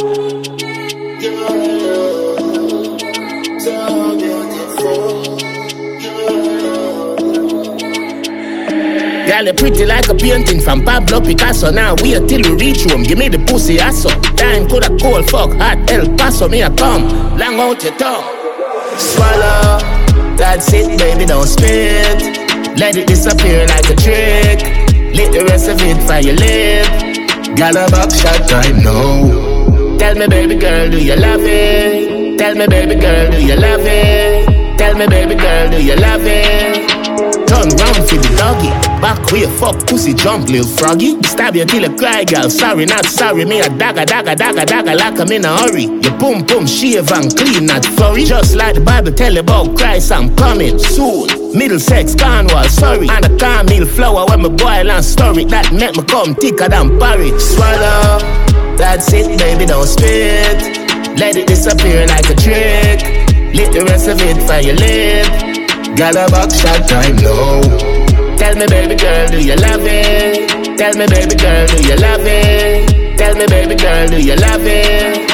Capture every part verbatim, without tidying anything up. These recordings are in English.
Girl, you pretty like a painting from Pablo Picasso. Now wait till we reach home, give me the pussy asso. Time coulda cold, fuck, hot, El Paso. Me a come, long out your tongue. Swallow, that's it, baby, don't spit. Let it disappear like a trick. Let the rest of it for your lip. Got a buckshot time now. Tell me, baby girl, do you love it? Tell me, baby girl, do you love it? Tell me, baby girl, do you love it? Turn round for the doggy. Back way, fuck, pussy jump, little froggy. Stab you till you cry, girl. Sorry, not sorry. Me a dagger, dagger, dagger, dagger, like I'm in a hurry. You boom, boom, shave and clean, not furry. Just like the Bible tell about Christ, I'm coming soon. Middle sex, Cornwall, sorry. And a cornmeal flour when me boil and stir it. That make me come thicker than porridge. Swallow, that's it, baby, don't spit. Let it disappear like a trick. Let the rest of it for your lip. Got a buckshot time now. Tell me, baby girl, do you love it? Tell me, baby girl, do you love it? Tell me, baby girl, do you love it?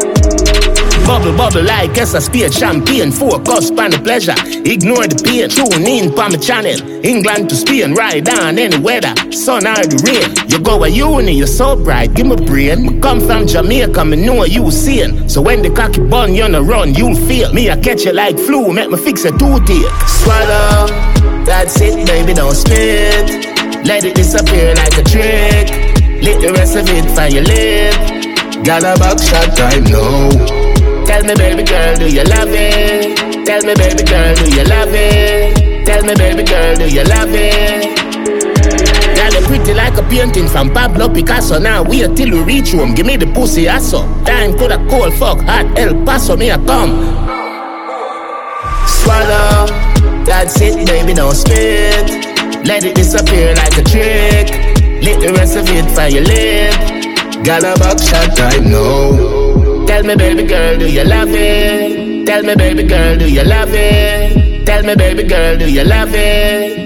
Bubble, bubble like as a spade champagne. Focus on the pleasure, ignore the pain. Tune in pa my channel. England to Spain, ride on any weather. Sun or the rain. You go a uni, you're so bright, give me brain. Me come from Jamaica, me know you sane. So when the cocky bun, you no run, you'll feel. Me I catch you like flu, make me fix a toothache. Swallow, that's it, baby, don't spit. Let it disappear like a trick. Let the rest of it for your lip. Got a buckshot time now. Tell me, baby girl, do you love it? Tell me, baby girl, do you love it? Tell me, baby girl, do you love it? Girl, you pretty like a painting from Pablo Picasso. Now wait till we reach home, give me the pussy asso. Time coulda cold, fuck, hot, El Paso. Me a come. Swallow, that's it, baby, don't spit. Let it disappear like a trick. Let the rest of it for your lip. Got a buckshot time now. Tell me, baby girl, do you love it? Tell me, baby girl, do you love it? Tell me, baby girl, do you love it?